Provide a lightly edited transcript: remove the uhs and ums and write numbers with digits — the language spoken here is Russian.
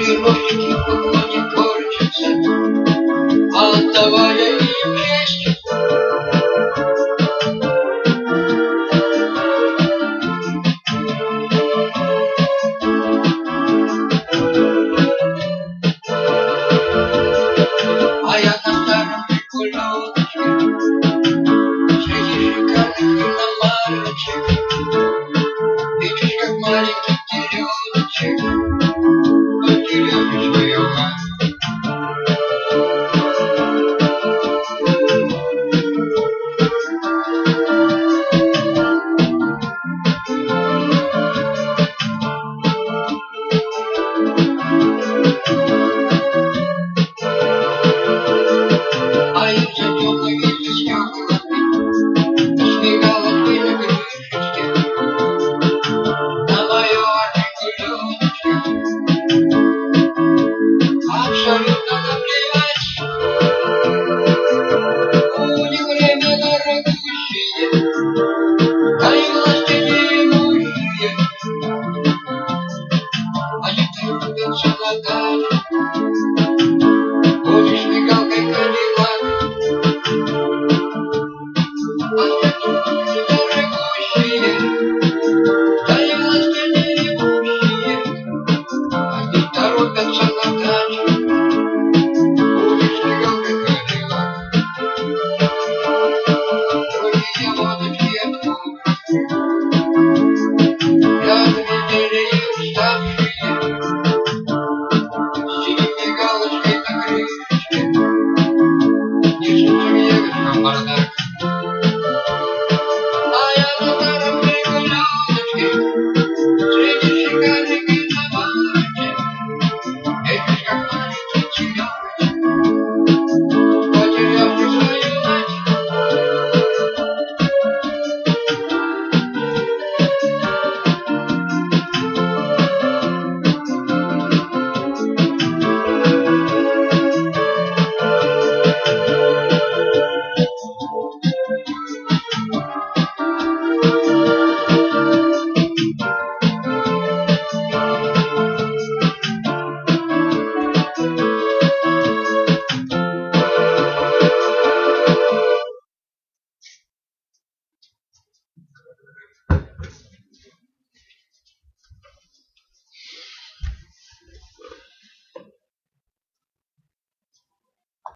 Рожки поклоне корчатся, отдавая им честь. А я на старом приколоточке среди шикарных иномарочек, видишь, как маленький теленочек, потеряю свою мать. А из-за темных стеклами сбегалась ты на крышечке, на мою жигулечке. Абсолютно наплевать, у них время дорогущее, да и власти неимущие. Они трудятся ногами.